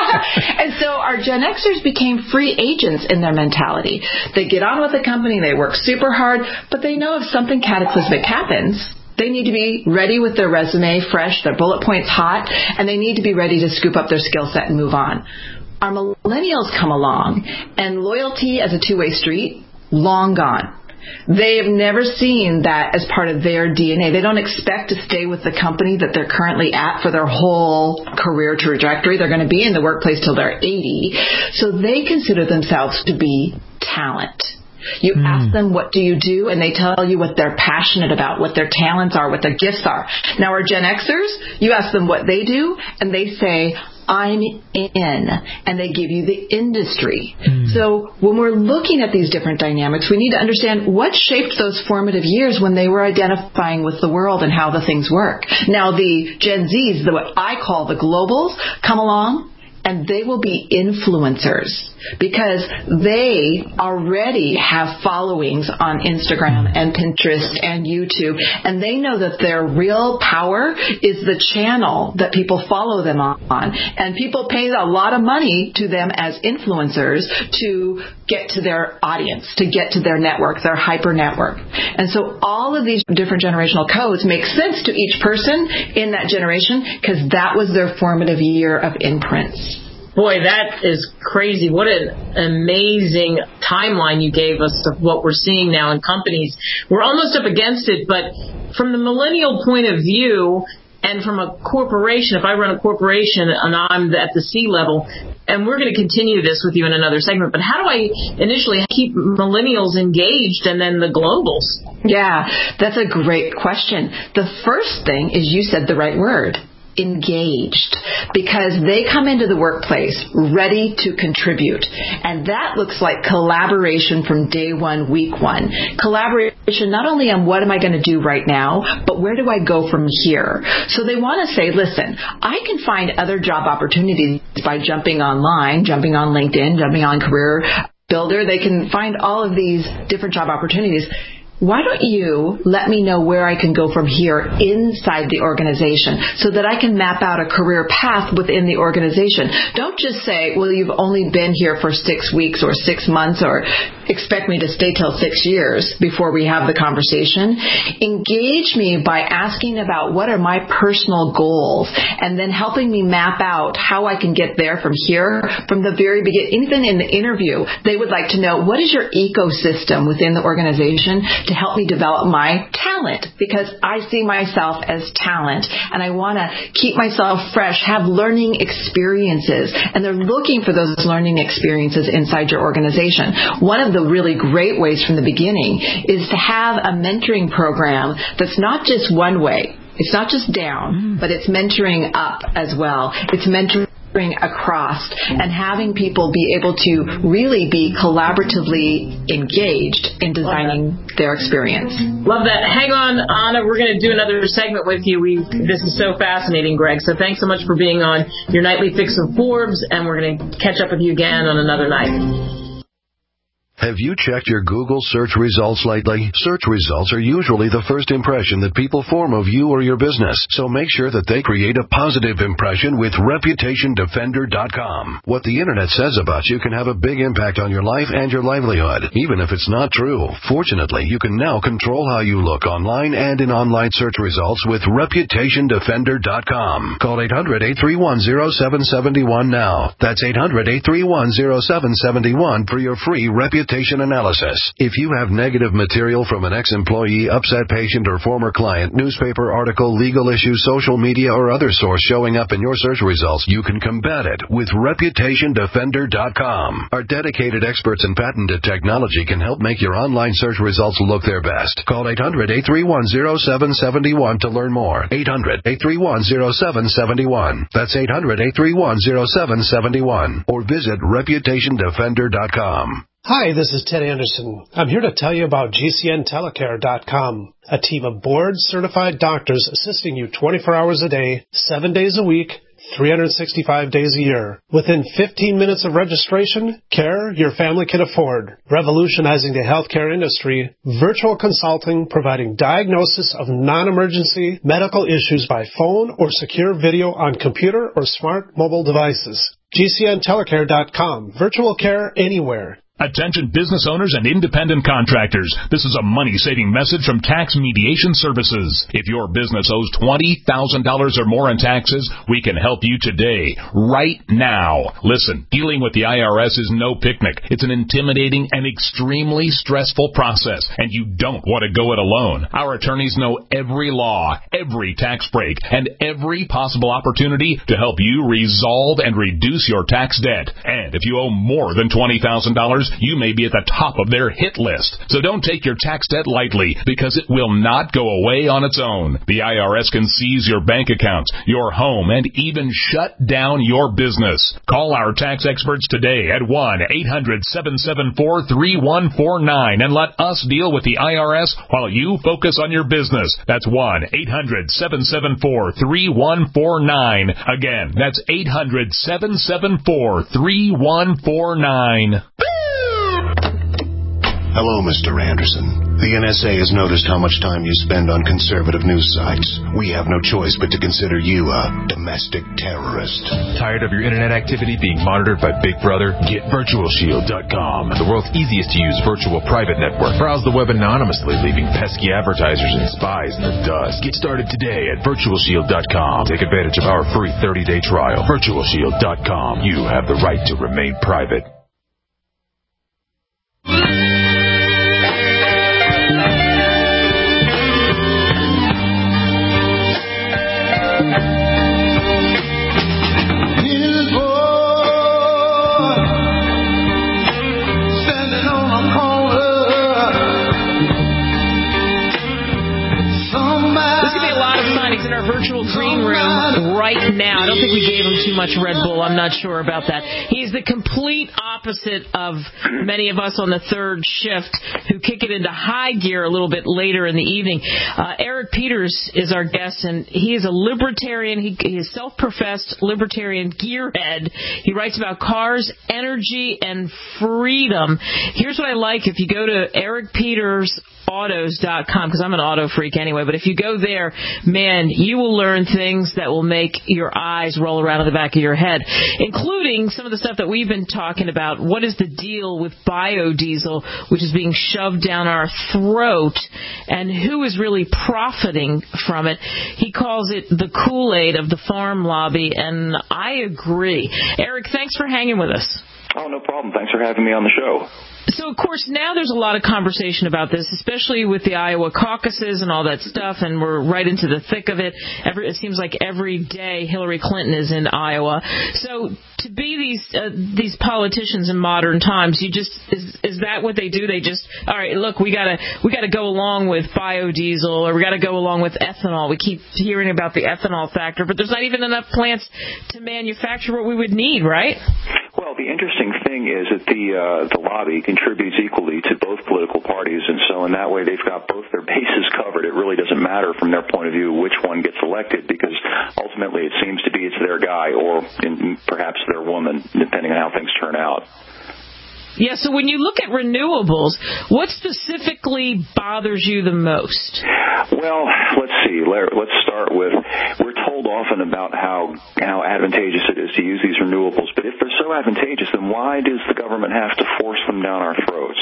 [SPEAKER 20] And so our Gen Xers became free agents in their mentality. They get on with the company, they work super hard, but they know if something cataclysmic happens, they need to be ready with their resume fresh, their bullet points hot, and they need to be ready to scoop up their skill set and move on. Our millennials come along, and loyalty as a two-way street, long gone. They have never seen that as part of their D N A. They don't expect to stay with the company that they're currently at for their whole career trajectory. They're going to be in the workplace till they're eighty. So they consider themselves to be talent. You mm. ask them, what do you do? And they tell you what they're passionate about, what their talents are, what their gifts are. Now, our Gen Xers, you ask them what they do, and they say, I'm in, and they give you the industry. Mm. So when we're looking at these different dynamics, we need to understand what shaped those formative years when they were identifying with the world and how the things work. Now, the Gen Zs, the what I call the globals, come along, and they will be influencers because they already have followings on Instagram and Pinterest and YouTube, and they know that their real power is the channel that people follow them on. And people pay a lot of money to them as influencers to get to their audience, to get to their network, their hyper network. And so all of these different generational codes make sense to each person in that generation because that was their formative year of imprints.
[SPEAKER 4] Boy, that is crazy. What an amazing timeline you gave us of what we're seeing now in companies. We're almost up against it, but from the millennial point of view and from a corporation, if I run a corporation and I'm at the C level, and we're going to continue this with you in another segment, but how do I initially keep millennials engaged and then the globals?
[SPEAKER 20] Yeah, that's a great question. The first thing is you said the right word. Engaged, because they come into the workplace ready to contribute, and that looks like collaboration from day one, week one. Collaboration not only on what am I going to do right now, but where do I go from here? So they want to say, listen, I can find other job opportunities by jumping online, jumping on LinkedIn, jumping on Career Builder. They can find all of these different job opportunities. Why don't you let me know where I can go from here inside the organization so that I can map out a career path within the organization? Don't just say, well, you've only been here for six weeks or six months or expect me to stay till six years before we have the conversation. Engage me by asking about what are my personal goals and then helping me map out how I can get there from here from the very beginning. Even in the interview, they would like to know what is your ecosystem within the organization to help me develop my talent, because I see myself as talent and I want to keep myself fresh, have learning experiences, and they're looking for those learning experiences inside your organization. One of the really great ways from the beginning is to have a mentoring program that's not just one way. It's not just down, but it's mentoring up as well. It's mentoring bring across and having people be able to really be collaboratively engaged in designing their experience.
[SPEAKER 4] Love that. Hang on, Anna. We're going to do another segment with you. We This is so fascinating, Greg. So thanks so much for being on your Nightly Fix of Forbes, and we're going to catch up with you again on another night.
[SPEAKER 21] Have you checked your Google search results lately? Search results are usually the first impression that people form of you or your business, so make sure that they create a positive impression with Reputation Defender dot com. What the Internet says about you can have a big impact on your life and your livelihood, even if it's not true. Fortunately, you can now control how you look online and in online search results with Reputation Defender dot com. Call eight hundred, eight three one, zero seven seven one now. That's eight hundred, eight three one, zero seven seven one for your free Reputation analysis. If you have negative material from an ex-employee, upset patient, or former client, newspaper article, legal issue, social media, or other source showing up in your search results, you can combat it with Reputation Defender dot com. Our dedicated experts in patented technology can help make your online search results look their best. Call eight hundred, eight three one, zero seven seven one to learn more. eight hundred, eight three one, zero seven seven one. That's eight hundred, eight three one, zero seven seven one. Or visit Reputation Defender dot com.
[SPEAKER 22] Hi, this is Ted Anderson. I'm here to tell you about G C N telecare dot com, a team of board-certified doctors assisting you twenty-four hours a day, seven days a week, three hundred sixty-five days a year. Within fifteen minutes of registration, care your family can afford. Revolutionizing the healthcare industry, virtual consulting providing diagnosis of non-emergency medical issues by phone or secure video on computer or smart mobile devices. G C N telecare dot com. Virtual care anywhere.
[SPEAKER 23] Attention business owners and independent contractors. This is a money-saving message from Tax Mediation Services. If your business owes twenty thousand dollars or more in taxes, we can help you today, right now. Listen, dealing with the I R S is no picnic. It's an intimidating and extremely stressful process, and you don't want to go it alone. Our attorneys know every law, every tax break, and every possible opportunity to help you resolve and reduce your tax debt. And if you owe more than twenty thousand dollars, you may be at the top of their hit list. So don't take your tax debt lightly, because it will not go away on its own. The I R S can seize your bank accounts, your home, and even shut down your business. Call our tax experts today at one eight hundred, seven seven four, three one four nine and let us deal with the I R S while you focus on your business. That's one eight hundred, seven seven four, three one four nine. Again, that's eight hundred, seven seven four, three one four nine.
[SPEAKER 1] Hello, Mister Anderson. The N S A has noticed how much time you spend on conservative news sites. We have no choice but to consider you a domestic terrorist.
[SPEAKER 24] Tired of your internet activity being monitored by Big Brother? Get Virtual Shield dot com, the world's easiest to use virtual private network. Browse the web anonymously, leaving pesky advertisers and spies in the dust. Get started today at Virtual Shield dot com. Take advantage of our free thirty-day trial. Virtual Shield dot com. You have the right to remain private.
[SPEAKER 4] Virtual green room right now. I don't think we gave him too much Red Bull. I'm not sure about that. He's the complete opposite of many of us on the third shift who kick it into high gear a little bit later in the evening. Uh, Eric Peters is our guest, and he is a libertarian. He, he is self-professed libertarian gearhead. He writes about cars, energy, and freedom. Here's what I like. If you go to Eric Peters autos dot com, because I'm an auto freak anyway, but if you go there, man, you will learn things that will make your eyes roll around in the back of your head, including some of the stuff that we've been talking about. What is the deal with biodiesel, which is being shoved down our throat, and who is really profiting from it? He calls it the Kool-Aid of the farm lobby, and I agree. Eric, thanks for hanging with us.
[SPEAKER 25] Oh, no problem. Thanks for having me on the show.
[SPEAKER 4] So, of course, now there's a lot of conversation about this, especially with the Iowa caucuses and all that stuff, and we're right into the thick of it. Every, it seems like every day Hillary Clinton is in Iowa. So to be these uh, these politicians in modern times, you just is is that what they do? They just, all right, look, we gotta we gotta go along with biodiesel, or we gotta go along with ethanol. We keep hearing about the ethanol factor, but there's not even enough plants to manufacture what we would need, right?
[SPEAKER 2] Well, the interesting thing is that the uh, the lobby contributes equally to both political parties, and so in that way they've got both their bases covered. It really doesn't matter from their point of view which one gets elected, because ultimately it seems to be it's their guy or in, perhaps their woman, depending on how things turn out.
[SPEAKER 4] Yeah, so when you look at renewables, what specifically bothers you the most?
[SPEAKER 2] Well, let's see. Let's start with, we're told often about how how advantageous it is to use these renewables, but if they're so advantageous, then why does the government have to force them down our throats?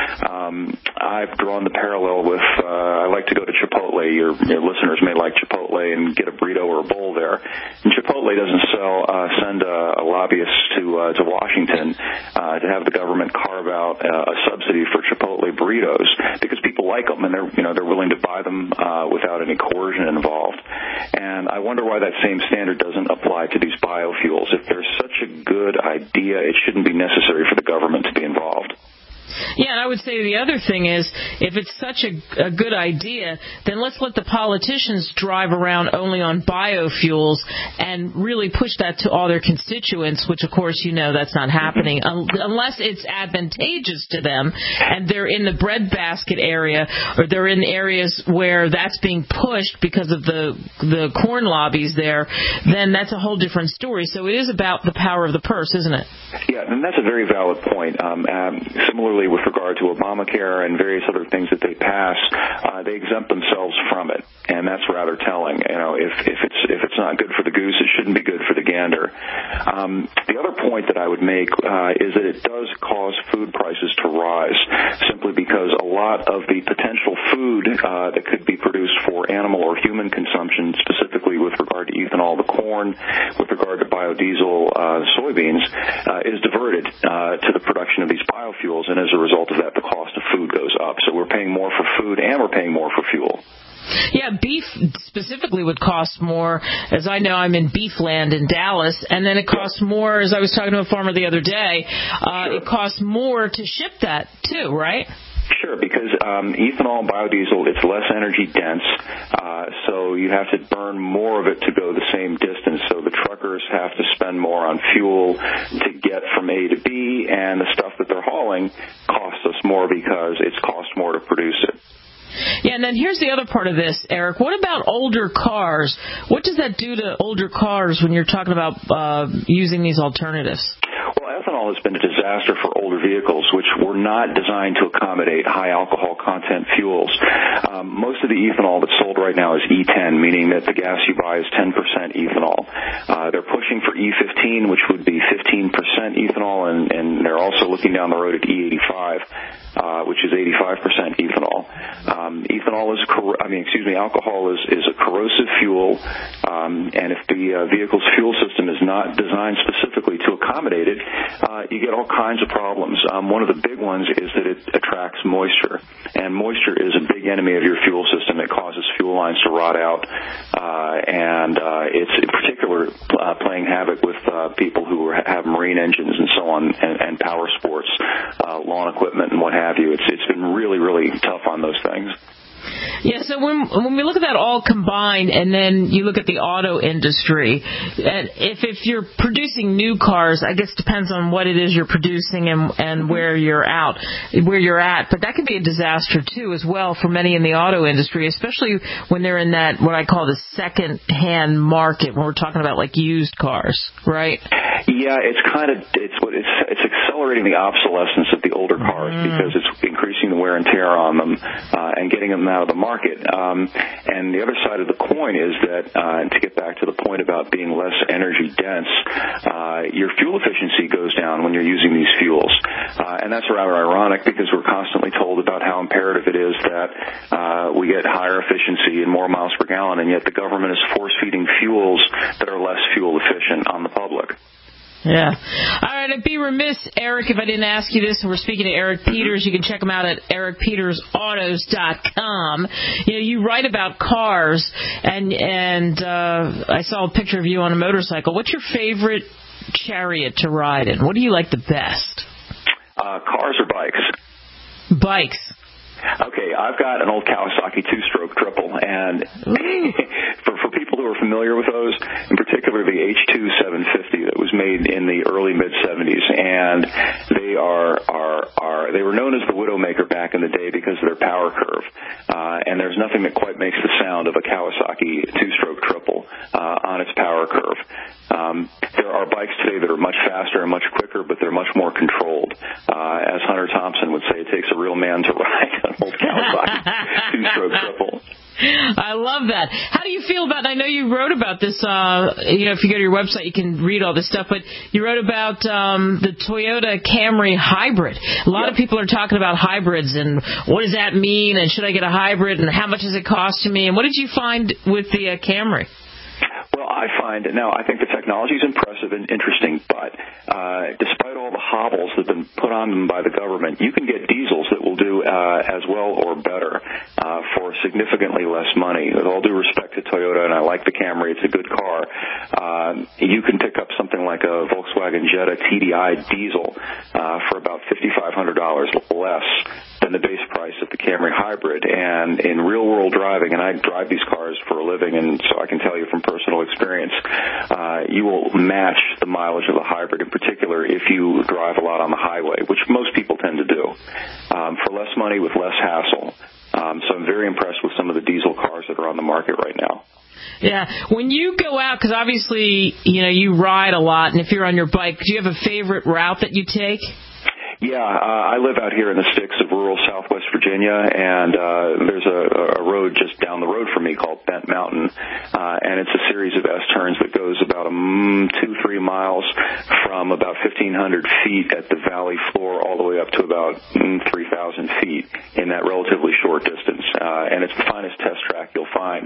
[SPEAKER 2] Um, I've drawn the parallel with, uh, I like to go to Chipotle. Your, your listeners may like Chipotle and get a burrito or a bowl there. And Chipotle doesn't sell, uh, send a, a lobbyist to uh, to Washington uh, to have the government carve out uh, a subsidy for Chipotle burritos, because people like them and they're you know they're willing to buy them uh, without any coercion involved. And I wonder why that same standard doesn't apply to these biofuels. If there's such a good idea, it shouldn't be necessary for the government to be involved.
[SPEAKER 4] Yeah, and I would say the other thing is, if it's such a, a good idea, then let's let the politicians drive around only on biofuels and really push that to all their constituents, which, of course, you know that's not happening un- unless it's advantageous to them and they're in the breadbasket area or they're in areas where that's being pushed because of the the corn lobbies there, then that's a whole different story. So it is about the power of the purse, isn't it?
[SPEAKER 2] Yeah, and that's a very valid point. Um, um, similarly, with regard to Obamacare and various other things that they pass, uh, they exempt themselves from it, and that's rather telling. You know, if, if it's if it's not good for the goose, it shouldn't be good for the gander. Um, the other point that I would make uh, is that it does cause food prices to rise, simply because a lot of the potential food uh, that could be produced for animal or human consumption, specifically with regard to ethanol, the corn, with regard to biodiesel, uh, soybeans, uh, is diverted uh, to the production of these biofuels, and as a result of that, the cost of food goes up. So we're paying more for food and we're paying more for fuel.
[SPEAKER 4] Yeah, beef specifically would cost more. As I know, I'm in beef land in Dallas, and then it costs more, as I was talking to a farmer the other day, uh, sure. It costs more to ship that too, right?
[SPEAKER 2] Sure, because um, ethanol, biodiesel, it's less energy dense, uh, so you have to burn more of it to go the same distance. So the truckers have to spend more on fuel to get from A to B, and the stuff that they're hauling costs us more because it's cost more to produce it.
[SPEAKER 4] Yeah, and then here's the other part of this, Eric. What about older cars? What does that do to older cars when you're talking about uh, using these alternatives?
[SPEAKER 2] Well, ethanol has been a disaster for older vehicles, which were not designed to accommodate high alcohol content fuels. Um, most of the ethanol that's sold right now is E ten, meaning that the gas you buy is ten percent ethanol. Uh, they're pushing for E fifteen, which would be fifteen percent ethanol, and, and they're also looking down the road at E eighty-five. Uh, which is eighty-five percent ethanol. Um, ethanol is, cor- I mean, excuse me, alcohol is, is a corrosive fuel, um, and if the uh, vehicle's fuel system is not designed specifically to accommodate it, uh, you get all kinds of problems. Um, one of the big ones is that it attracts moisture, and moisture is a big enemy of your fuel system. It causes fuel lines to rot out, uh, and uh, it's in particular uh, playing havoc with uh, people who have marine engines and so on, and, and power sports, uh, lawn equipment, and what have have you. It's it's been really, really tough on those things.
[SPEAKER 4] Yeah, so when when we look at that all combined, and then you look at the auto industry, and if if you're producing new cars, I guess it depends on what it is you're producing and and where you're out, where you're at. But that can be a disaster too, as well, for many in the auto industry, especially when they're in that what I call the second-hand market, when we're talking about like used cars, right?
[SPEAKER 2] Yeah, it's kind of it's what it's it's accelerating the obsolescence of the older cars mm. because it's increasing the wear and tear on them uh, and getting them out of the market. Um, and the other side of the coin is that, uh, to get back to the point about being less energy dense, uh, your fuel efficiency goes down when you're using these fuels. Uh, and that's rather ironic because we're constantly told about how imperative it is that uh, we get higher efficiency and more miles per gallon, and yet the government is force-feeding fuels that are less fuel efficient on the public.
[SPEAKER 4] Yeah. All right, I'd be remiss, Eric, if I didn't ask you this, and we're speaking to Eric Peters. You can check him out at eric peters autos dot com. You know, you write about cars, and and uh, I saw a picture of you on a motorcycle. What's your favorite chariot to ride in? What do you like the best?
[SPEAKER 2] Uh, cars or bikes?
[SPEAKER 4] Bikes.
[SPEAKER 2] Okay, I've got an old Kawasaki two-stroke triple, and for for people who are familiar with those, in particular the H two seven fifty that was made in the early mid seventies, and they are are are they were known as the Widowmaker back in the day because of their power curve, uh, and there's nothing that quite makes the sound of a Kawasaki two-stroke triple uh, on its power curve. Um, there are bikes today that are much faster and much quicker, but they're much more controlled. Uh, as Hunter Thompson would say, it takes a real man to ride an old Kawasaki two-stroke triple.
[SPEAKER 4] I love that. How do you feel about, I know you wrote about this, uh, you know, if you go to your website, you can read all this stuff, but you wrote about um, the Toyota Camry hybrid. A lot yep. of people are talking about hybrids and what does that mean, and should I get a hybrid, and how much does it cost to me, and what did you find with the uh, Camry?
[SPEAKER 2] Well, I find, now, I think the technology is impressive and interesting, but uh, despite all the hobbles that have been put on them by the government, you can get diesels that will do uh, as well or better uh, for significantly less money. With all due respect to Toyota, and I like the Camry, it's a good car, uh, you can pick up something like a Volkswagen Jetta T D I diesel uh, for about five thousand five hundred dollars less than the base price of the Camry hybrid. And in real-world driving, and I drive these cars for a living, and so I can tell you from personal experience, uh, you will match the mileage of a hybrid, in particular if you drive a lot on the highway, which most people tend to do, um, for less money with less hassle. Um, so I'm very impressed with some of the diesel cars that are on the market right now.
[SPEAKER 4] Yeah. When you go out, because obviously, you know, you ride a lot, and if you're on your bike, do you have a favorite route that you take?
[SPEAKER 2] Yeah, uh, I live out here in the sticks of rural Southwest Virginia, and uh, there's a, a road just down the road from me called Bent Mountain, uh, and it's a series of S-turns that goes about um, two, three miles from about fifteen hundred feet at the valley floor all the way up to about mm, three thousand feet in that relatively short distance, uh, and it's the finest test track you'll find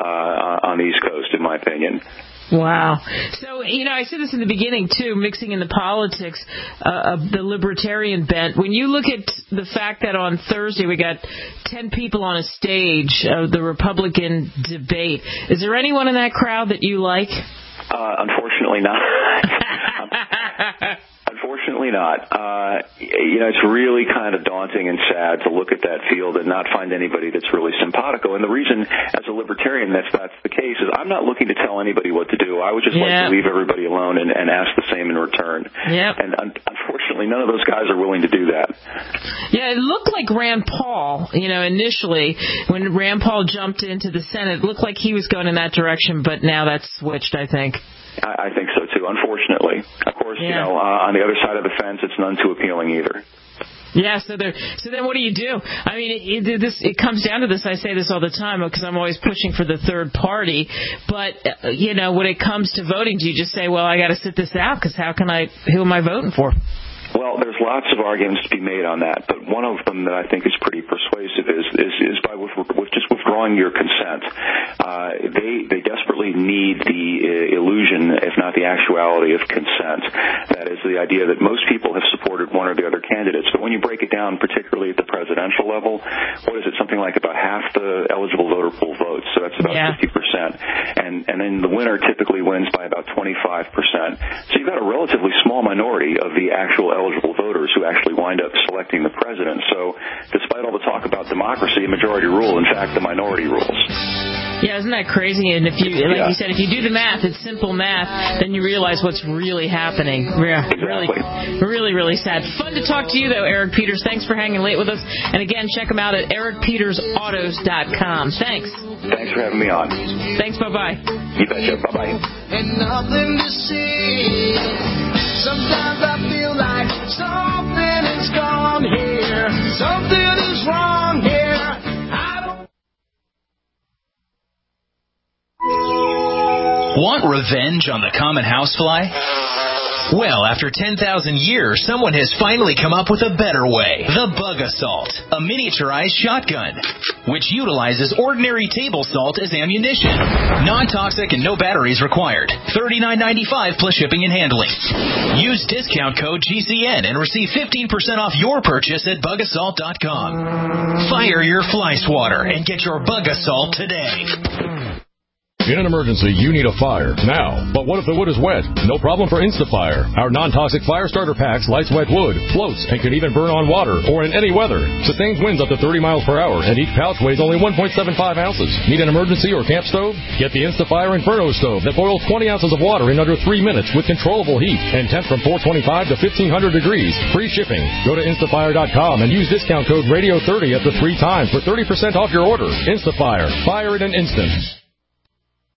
[SPEAKER 2] uh, on the East Coast, in my opinion.
[SPEAKER 4] Wow. So, you know, I said this in the beginning, too, mixing in the politics uh, of the libertarian bent. When you look at the fact that on Thursday we got ten people on a stage of the Republican debate, is there anyone in that crowd that you like?
[SPEAKER 2] Uh, unfortunately not. Unfortunately not. Uh, you know, it's really kind of daunting and sad to look at that field and not find anybody that's really simpatico. And the reason, as a libertarian, that's that's the case is I'm not looking to tell anybody what to do. I would just yep. like to leave everybody alone and, and ask the same in return.
[SPEAKER 4] Yep.
[SPEAKER 2] And un- unfortunately, none of those guys are willing to do that.
[SPEAKER 4] Yeah, it looked like Rand Paul, you know, initially, when Rand Paul jumped into the Senate, it looked like he was going in that direction, but now that's switched, I think.
[SPEAKER 2] I think so, too, unfortunately. Of course,
[SPEAKER 4] yeah.
[SPEAKER 2] you know, uh, on the other side of the fence, it's none too appealing either.
[SPEAKER 4] Yeah, so there. So then what do you do? I mean, it, it, this, it comes down to this. I say this all the time because I'm always pushing for the third party. But, uh, you know, when it comes to voting, do you just say, well, I got to sit this out because how can I, who am I voting for?
[SPEAKER 2] Well, there's lots of arguments to be made on that, but one of them that I think is pretty persuasive is is, is by with, with just withdrawing your consent. Uh, they they desperately need the uh, illusion, if not the actuality, of consent. That is the idea that most people have supported one or the other candidates, but when you break it down, particularly at the presidential level, what is it? Something like about half the eligible voter pool votes, so that's about yeah. fifty percent, and and then the winner typically wins by about twenty-five percent. So you've got a relatively small minority of the actual eligible voters who actually wind up selecting the president. So despite all the talk about democracy, majority rule, in fact, the minority rules.
[SPEAKER 4] Yeah, isn't that crazy? And if you, like
[SPEAKER 2] yeah.
[SPEAKER 4] you said, if you do the math, it's simple math, then you realize what's really happening. Yeah,
[SPEAKER 2] exactly.
[SPEAKER 4] Really, really, really sad. Fun to talk to you, though, Eric Peters. Thanks for hanging late with us. And again, check him out at eric peters autos dot com. Thanks.
[SPEAKER 2] Thanks for having me on.
[SPEAKER 4] Thanks. Bye-bye.
[SPEAKER 2] You betcha. Bye-bye.
[SPEAKER 3] And nothing to see. Sometimes I feel like something is gone here. Something is wrong here. I don't...
[SPEAKER 5] Want revenge on the common housefly? Well, after ten thousand years, someone has finally come up with a better way. The Bug Assault, a miniaturized shotgun, which utilizes ordinary table salt as ammunition. Non-toxic and no batteries required. thirty-nine ninety-five plus shipping and handling. Use discount code G C N and receive fifteen percent off your purchase at bug assault dot com. Fire your fly swatter and get your Bug Assault today.
[SPEAKER 6] In an emergency, you need a fire now. But what if the wood is wet? No problem for InstaFire. Our non-toxic fire starter packs lights wet wood, floats, and can even burn on water or in any weather. Sustains winds up to thirty miles per hour, and each pouch weighs only one point seven five ounces. Need an emergency or camp stove? Get the InstaFire Inferno stove that boils twenty ounces of water in under three minutes with controllable heat and temp from four twenty-five to fifteen hundred degrees. Free shipping. Go to instafire dot com and use discount code radio thirty up to three times for thirty percent off your order. InstaFire. Fire in an instant.